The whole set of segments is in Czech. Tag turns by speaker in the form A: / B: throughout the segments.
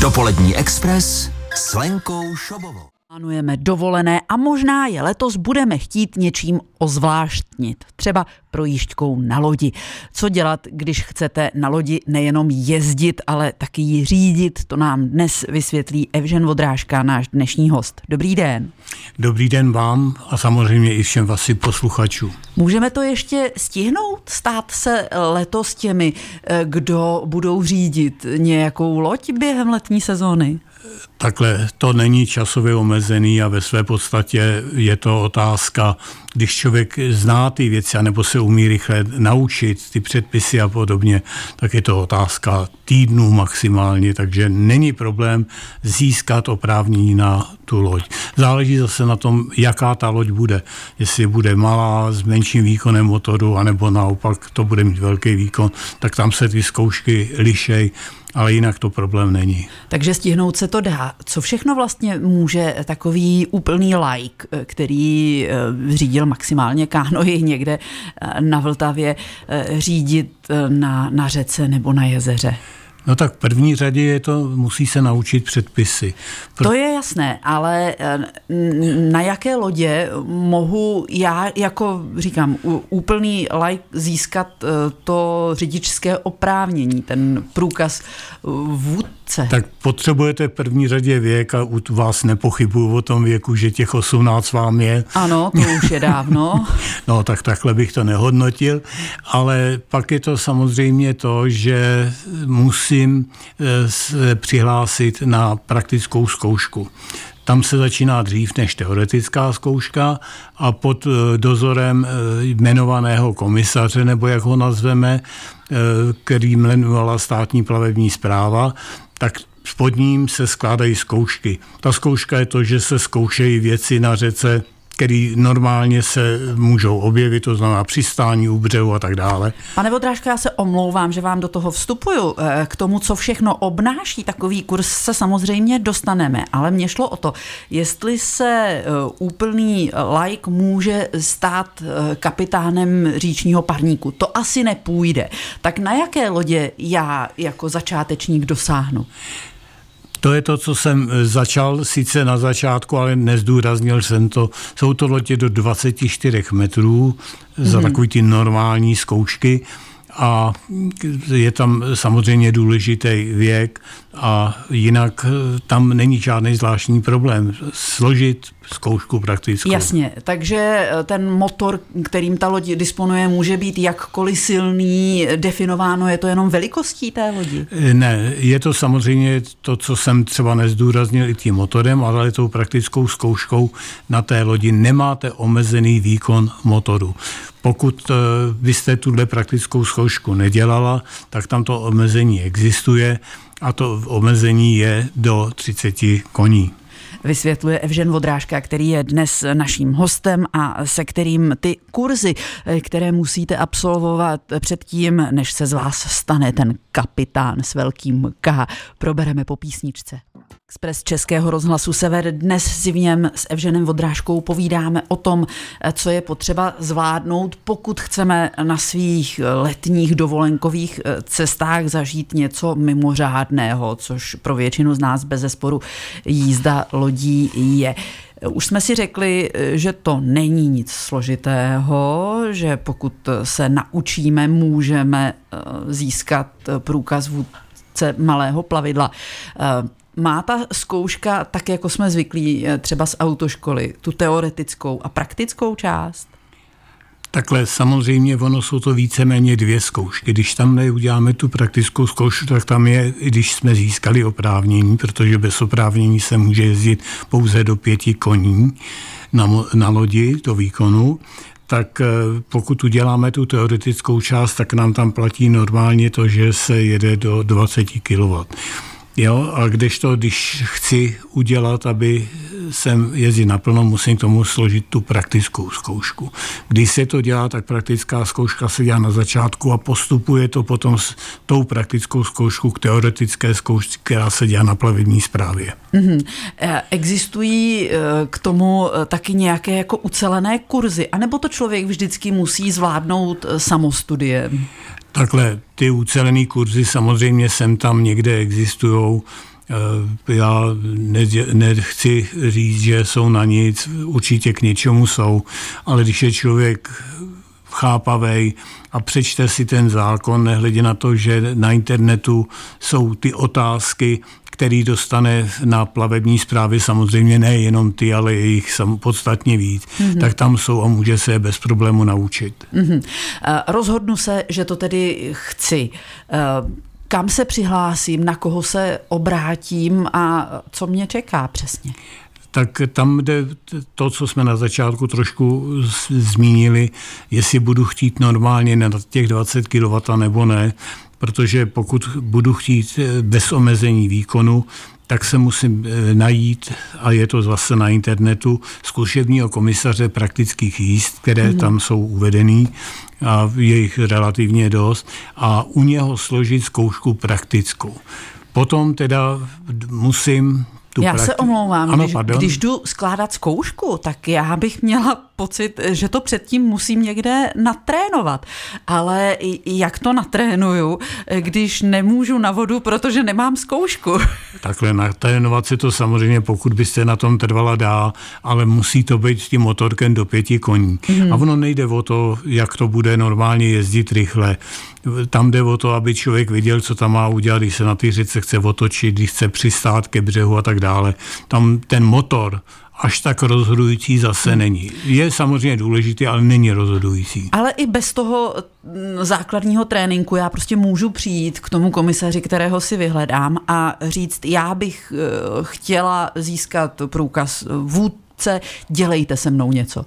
A: Dopolední Express s Lenkou Šobovou.
B: Plánujeme dovolené a možná je letos budeme chtít něčím ozvláštnit. Třeba projížďkou na lodi. Co dělat, když chcete na lodi nejenom jezdit, ale taky ji řídit? To nám dnes vysvětlí Evžen Vodrážka, náš dnešní host. Dobrý den.
C: Dobrý den vám a samozřejmě i všem vašim posluchačům.
B: Můžeme to ještě stihnout? Stát se letos těmi, kdo budou řídit nějakou loď během letní sezóny?
C: Takhle to není časově omezený a ve své podstatě je to otázka, když člověk zná ty věci anebo se umí rychle naučit ty předpisy a podobně, tak je to otázka týdnů maximálně, takže není problém získat oprávnění na tu loď. Záleží zase na tom, jaká ta loď bude. Jestli bude malá s menším výkonem motoru, anebo naopak to bude mít velký výkon, tak tam se ty zkoušky lišej, ale jinak to problém není.
B: Takže stihnout se to dá. Co všechno vlastně může takový úplný laik, který řídil maximálně kánoji někde na Vltavě, řídit na řece nebo na jezeře?
C: No tak v první řadě musí se naučit předpisy.
B: To je jasné, ale na jaké lodě mohu já, jako říkám, úplný laik získat to řidičské oprávnění, ten průkaz vůdce?
C: Tak potřebujete v první řadě věk a u vás nepochybuju o tom věku, že těch 18 vám je.
B: Ano, to už je dávno.
C: No tak takhle bych to nehodnotil, ale pak je to samozřejmě to, že musím se přihlásit na praktickou zkoušku. Tam se začíná dřív než teoretická zkouška a pod dozorem jmenovaného komisaře, nebo jak ho nazveme, který jmenovala Státní plavební správa, tak pod ním se skládají zkoušky. Ta zkouška je to, že se zkoušejí věci na řece, které normálně se můžou objevit, to znamená přistání u břehu a tak dále.
B: Pane Vodrážka, já se omlouvám, že vám do toho vstupuju. K tomu, co všechno obnáší takový kurz, se samozřejmě dostaneme, ale mně šlo o to, jestli se úplný laik může stát kapitánem říčního parníku. To asi nepůjde. Tak na jaké lodě já jako začátečník dosáhnu?
C: To je to, co jsem začal sice na začátku, ale nezdůraznil jsem to. Jsou to lodě do 24 metrů za takový ty normální zkoušky a je tam samozřejmě důležitý věk a jinak tam není žádný zvláštní problém složit zkoušku praktickou.
B: Jasně, takže ten motor, kterým ta loď disponuje, může být jakkoliv silný, definováno, je to jenom velikostí té lodi?
C: Ne, je to samozřejmě to, co jsem třeba nezdůraznil i tím motorem, ale tou praktickou zkouškou na té lodi nemáte omezený výkon motoru. Pokud byste tuhle praktickou zkoušku nedělala, tak tam to omezení existuje a to omezení je do 30 koní.
B: Vysvětluje Evžen Vodrážka, který je dnes naším hostem a se kterým ty kurzy, které musíte absolvovat předtím, než se z vás stane ten kapitán s velkým K, probereme po písničce. Express Českého rozhlasu Sever. Dnes si v něm s Evženem Vodrážkou povídáme o tom, co je potřeba zvládnout, pokud chceme na svých letních dovolenkových cestách zažít něco mimořádného, což pro většinu z nás bezesporu jízda lodí je. Už jsme si řekli, že to není nic složitého, že pokud se naučíme, můžeme získat průkaz vůdce malého plavidla. Má ta zkouška, tak jako jsme zvyklí třeba z autoškoly, tu teoretickou a praktickou část?
C: Takhle samozřejmě ono jsou to víceméně dvě zkoušky. Když tam neuděláme tu praktickou zkoušku, tak tam je, když jsme získali oprávnění, protože bez oprávnění se může jezdit pouze do 5 koní na lodi do výkonu, tak pokud uděláme tu teoretickou část, tak nám tam platí normálně to, že se jede do 20 kW. Jo, a když chci udělat, aby jsem jezdil naplno, musím k tomu složit tu praktickou zkoušku. Když se to dělá, tak praktická zkouška se dělá na začátku a postupuje to potom s tou praktickou zkouškou k teoretické zkoušce, která se dělá na plavební správě.
B: Existují k tomu taky nějaké jako ucelené kurzy, anebo to člověk vždycky musí zvládnout samostudiem?
C: Takhle, ty ucelený kurzy samozřejmě sem tam někde existujou, Já nechci říct, že jsou na nic, určitě k něčemu jsou, ale když je člověk chápavej a přečte si ten zákon, nehledě na to, že na internetu jsou ty otázky, který dostane na plavební správě, samozřejmě ne jenom ty, ale je jich podstatně víc, tak tam jsou a může se bez problému naučit.
B: Rozhodnu se, že to tedy chci. Kam se přihlásím, na koho se obrátím a co mě čeká přesně?
C: Tak tam jde to, co jsme na začátku trošku zmínili, jestli budu chtít normálně na těch 20 kW nebo ne, protože pokud budu chtít bez omezení výkonu, tak se musím najít, a je to zase na internetu, zkušebního komisaře praktických jízd, které tam jsou uvedený, a je jich relativně dost, a u něho složit zkoušku praktickou. Potom teda musím
B: Já se omlouvám, když jdu skládat zkoušku, tak já bych měla pocit, že to předtím musím někde natrénovat. Ale jak to natrénuju, když nemůžu na vodu, protože nemám zkoušku?
C: Takhle natrénovat se to samozřejmě, pokud byste na tom trvala dál, ale musí to být s tím motorkem do 5 koní. A ono nejde o to, jak to bude normálně jezdit rychle. Tam jde o to, aby člověk viděl, co tam má udělat, když se na té řece chce otočit, když chce přistát ke břehu a tak dále. Tam ten motor až tak rozhodující zase není. Je samozřejmě důležitý, ale není rozhodující.
B: Ale i bez toho základního tréninku já prostě můžu přijít k tomu komisaři, kterého si vyhledám, a říct, já bych chtěla získat průkaz vůdce, dělejte se mnou něco.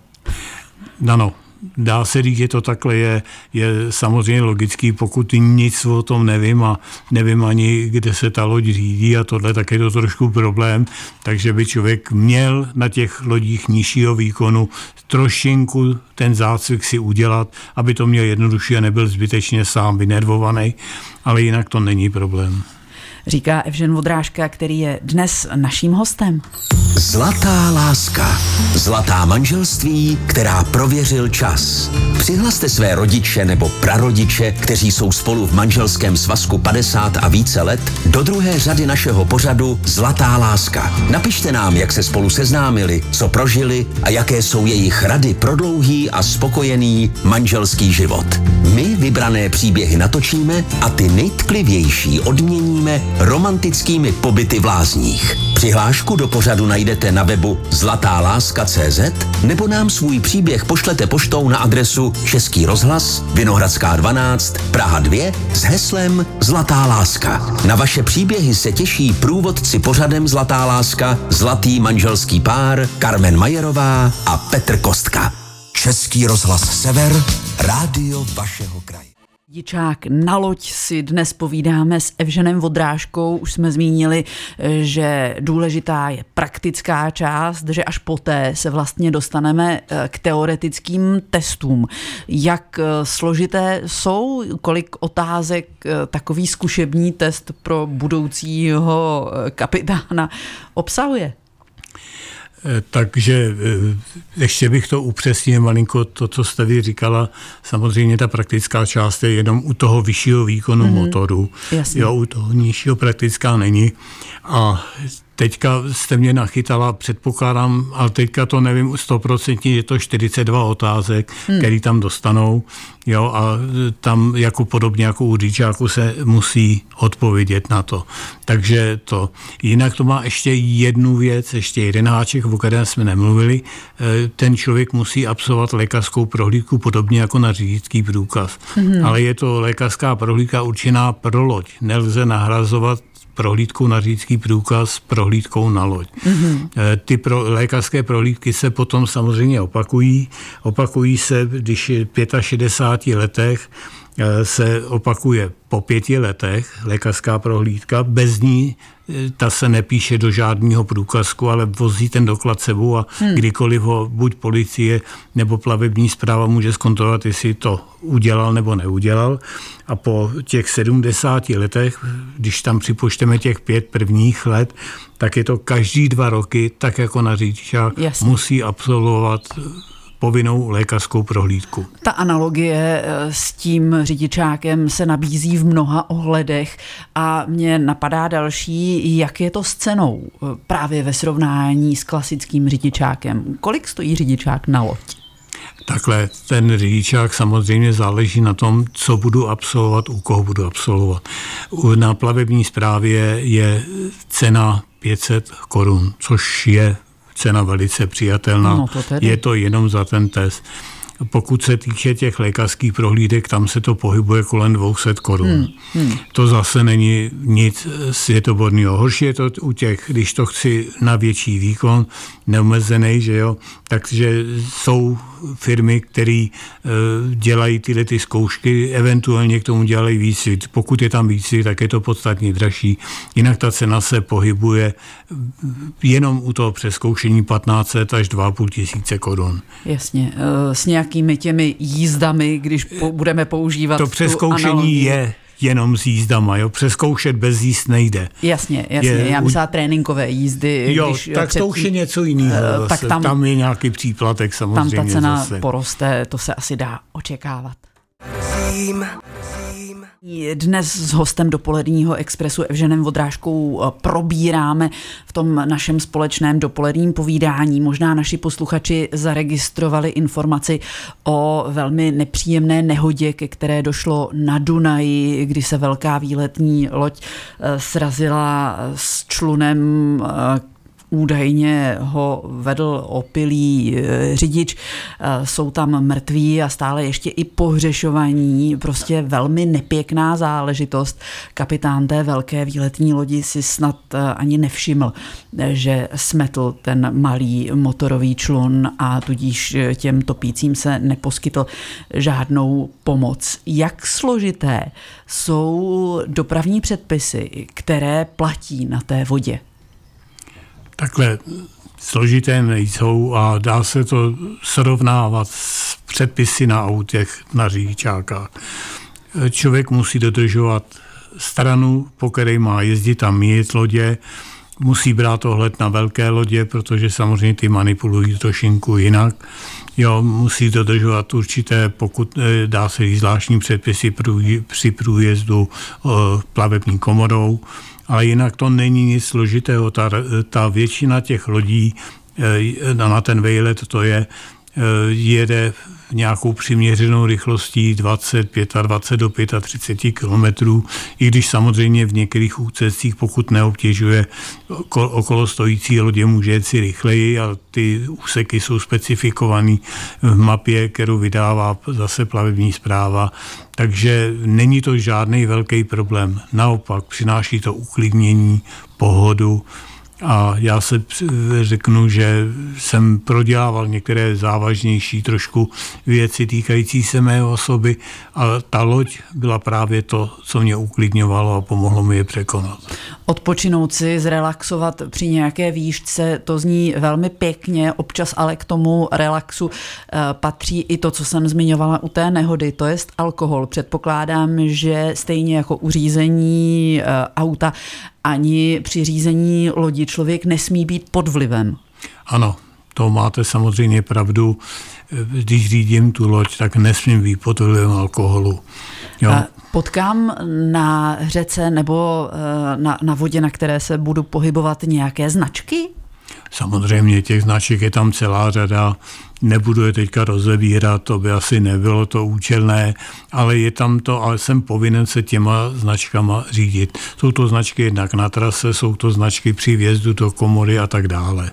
C: Ano. Dá se říct, že to takhle je samozřejmě logický, pokud nic o tom nevím a nevím ani, kde se ta loď řídí a tohle, tak je to trošku problém, takže by člověk měl na těch lodích nižšího výkonu trošinku ten zácvik si udělat, aby to měl jednodušší a nebyl zbytečně sám vynervovaný, ale jinak to není problém.
B: Říká Evžen Vodrážka, který je dnes naším hostem.
A: Zlatá láska. Zlatá manželství, která prověřil čas. Přihlaste své rodiče nebo prarodiče, kteří jsou spolu v manželském svazku 50 a více let, do druhé řady našeho pořadu Zlatá láska. Napište nám, jak se spolu seznámili, co prožili a jaké jsou jejich rady pro dlouhý a spokojený manželský život. My vybrané příběhy natočíme a ty nejtklivější odměníme romantickými pobyty v lázních. Přihlášku do pořadu najdete na webu zlatáláska.cz nebo nám svůj příběh pošlete poštou na adresu Český rozhlas, Vinohradská 12, Praha 2 s heslem Zlatá láska. Na vaše příběhy se těší průvodci pořadem Zlatá láska, zlatý manželský pár Carmen Majerová a Petr Kostka. Český rozhlas Sever, rádio vašeho kraje.
B: Dičák na loď si dnes povídáme s Evženem Vodrážkou. Už jsme zmínili, že důležitá je praktická část, že až poté se vlastně dostaneme k teoretickým testům. Jak složité jsou, kolik otázek takový zkušební test pro budoucího kapitána obsahuje?
C: Takže ještě bych to upřesnil malinko, to, co jste vy říkala, samozřejmě ta praktická část je jenom u toho vyššího výkonu motoru.
B: Jasně.
C: Jo, u toho nižšího praktická není. A teďka jste mě nachytala, předpokládám, ale teďka to nevím 100%, je to 42 otázek, které tam dostanou. Jo, a tam jako podobně jako u řidičáku se musí odpovědět na to. Takže to. Jinak to má ještě jednu věc, ještě jeden háček, o kterém jsme nemluvili. Ten člověk musí absolvovat lékařskou prohlídku podobně jako na řidičský průkaz. Ale je to lékařská prohlídka určená pro loď. Nelze nahrazovat prohlídkou na řidičský průkaz prohlídkou na loď. Ty lékařské prohlídky se potom samozřejmě opakují. Opakují se, když v 65 letech se opakuje po 5 letech lékařská prohlídka. Bez ní ta se nepíše do žádného průkazku, ale vozí ten doklad sebou a kdykoliv ho buď policie nebo plavební správa může zkontrolovat, jestli to udělal nebo neudělal. A po těch 70 letech, když tam připočteme těch 5 prvních let, tak je to každý 2 roky, tak jako na řidičák, musí absolvovat povinnou lékařskou prohlídku.
B: Ta analogie s tím řidičákem se nabízí v mnoha ohledech a mě napadá další, jak je to s cenou právě ve srovnání s klasickým řidičákem. Kolik stojí řidičák na loď?
C: Takhle, ten řidičák samozřejmě záleží na tom, co budu absolvovat, u koho budu absolvovat. Na plavební správě je cena 500 korun, což je cena velice přijatelná.
B: No
C: je to jenom za ten test. Pokud se týče těch lékařských prohlídek, tam se to pohybuje kolem 200 korun. To zase není nic světoborného. Horší je to u těch, když to chci na větší výkon, neomezený, že jo, takže jsou firmy, které dělají tyhle ty zkoušky, eventuálně k tomu dělají výcvik. Pokud je tam výcvik, tak je to podstatně dražší. Jinak ta cena se pohybuje jenom u toho přezkoušení 1500 až 2500 korun.
B: Jasně, s nějakými těmi jízdami, když budeme používat
C: to přezkoušení je jenom s jízdama, jo. Přezkoušet bez jízd nejde.
B: Jasně. Já myslím tréninkové jízdy.
C: Jo, když tak to už je něco jiného. Tak tam je nějaký příplatek samozřejmě.
B: Tam ta cena
C: zase
B: poroste, to se asi dá očekávat. Dnes s hostem dopoledního Expressu Evženem Vodrážkou probíráme v tom našem společném dopoledním povídání. Možná naši posluchači zaregistrovali informaci o velmi nepříjemné nehodě, ke které došlo na Dunaji, kdy se velká výletní loď srazila s člunem, údajně ho vedl opilý řidič, jsou tam mrtví a stále ještě i pohřešovaní, prostě velmi nepěkná záležitost. Kapitán té velké výletní lodi si snad ani nevšiml, že smetl ten malý motorový člun a tudíž těm topícím se neposkytl žádnou pomoc. Jak složité jsou dopravní předpisy, které platí na té vodě?
C: Takhle složité nejsou a dá se to srovnávat s předpisy na autech, na řidičákách. Člověk musí dodržovat stranu, po které má jezdit a míjet lodě, musí brát ohled na velké lodě, protože samozřejmě ty manipulují trošinku jinak. Jo, musí dodržovat určité, pokud dá se říct, zvláštní předpisy při průjezdu plavební komorou, ale jinak to není nic složitého. Ta většina těch lodí na ten vejlet to jede nějakou přiměřenou rychlostí 25 do 35 kilometrů, i když samozřejmě v některých úsecích, pokud neobtěžuje okolo stojící lodě, může jet si rychleji, a ty úseky jsou specifikovaný v mapě, kterou vydává zase plavební správa, takže není to žádný velký problém. Naopak přináší to uklidnění, pohodu. A já se řeknu, že jsem prodělával některé závažnější trošku věci týkající se mé osoby, a ta loď byla právě to, co mě uklidňovalo a pomohlo mi je překonat.
B: Odpočinout si, zrelaxovat při nějaké výšce, to zní velmi pěkně, občas ale k tomu relaxu patří i to, co jsem zmiňovala u té nehody, to jest alkohol. Předpokládám, že stejně jako u řízení auta, ani při řízení lodi člověk nesmí být pod vlivem.
C: Ano, to máte samozřejmě pravdu. Když řídím tu loď, tak nesmím být pod vlivem alkoholu. Jo.
B: Potkám na řece nebo na vodě, na které se budu pohybovat, nějaké značky?
C: Samozřejmě těch značek je tam celá řada, nebudu je teďka rozebírat, to by asi nebylo to účelné, ale je tam to, ale jsem povinen se těma značkama řídit. Jsou to značky jednak na trase, jsou to značky při vjezdu do komory a tak dále.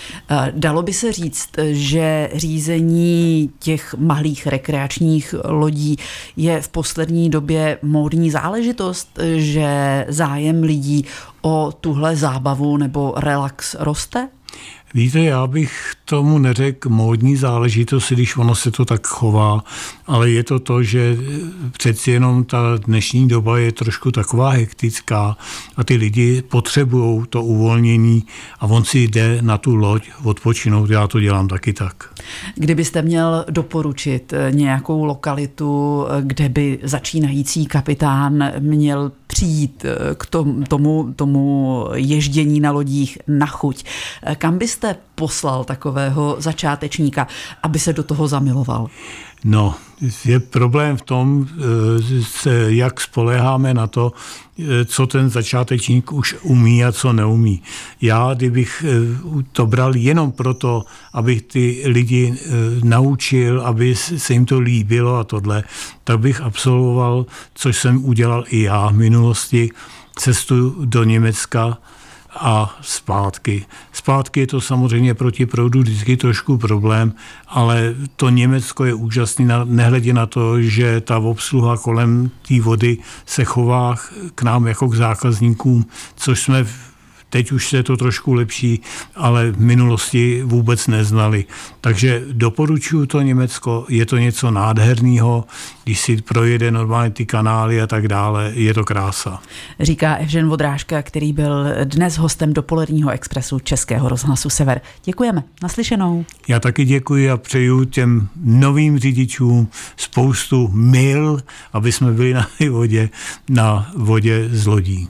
B: Dalo by se říct, že řízení těch malých rekreačních lodí je v poslední době módní záležitost, že zájem lidí o tuhle zábavu nebo relax roste?
C: Víte, já bych tomu neřekl módní záležitost, když ono se to tak chová, ale je to, že přeci jenom ta dnešní doba je trošku taková hektická a ty lidi potřebují to uvolnění a on si jde na tu loď odpočinout, já to dělám taky tak.
B: Kdybyste měl doporučit nějakou lokalitu, kde by začínající kapitán měl přijít k tomu ježdění na lodích na chuť, kam byste byste poslal takového začátečníka, aby se do toho zamiloval?
C: No, je problém v tom, jak spoléháme na to, co ten začátečník už umí a co neumí. Já, kdybych to bral jenom proto, abych ty lidi naučil, aby se jim to líbilo a tohle, tak bych absolvoval, což jsem udělal i já v minulosti, cestu do Německa a zpátky. Zpátky je to samozřejmě proti proudu vždycky trošku problém, ale to Německo je úžasné, nehledě na to, že ta obsluha kolem té vody se chová k nám jako k zákazníkům, což jsme teď už je to trošku lepší, ale v minulosti vůbec neznali. Takže doporučuji to Německo, je to něco nádherného, když si projede normálně ty kanály a tak dále, je to krása.
B: Říká Evžen Vodrážka, který byl dnes hostem dopoledního expresu Českého rozhlasu Sever. Děkujeme, naslyšenou.
C: Já taky děkuji a přeju těm novým řidičům spoustu mil, aby jsme byli na vodě z lodí.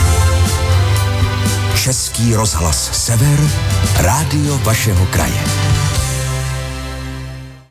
A: Český rozhlas Sever, rádio vašeho kraje.